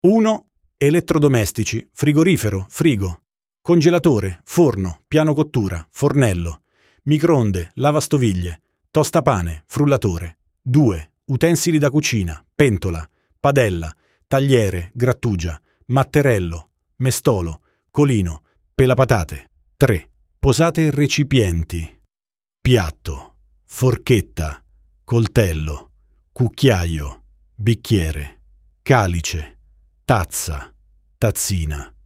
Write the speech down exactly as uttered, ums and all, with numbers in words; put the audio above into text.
uno. Elettrodomestici, frigorifero, frigo, congelatore, forno, piano cottura, fornello, microonde, lavastoviglie, tostapane, frullatore. due. Utensili da cucina, pentola, padella, tagliere, grattugia, matterello, mestolo, colino, pelapatate. tre. Posate e recipienti, piatto, forchetta, coltello, cucchiaio, bicchiere, calice, tazza, tazzina.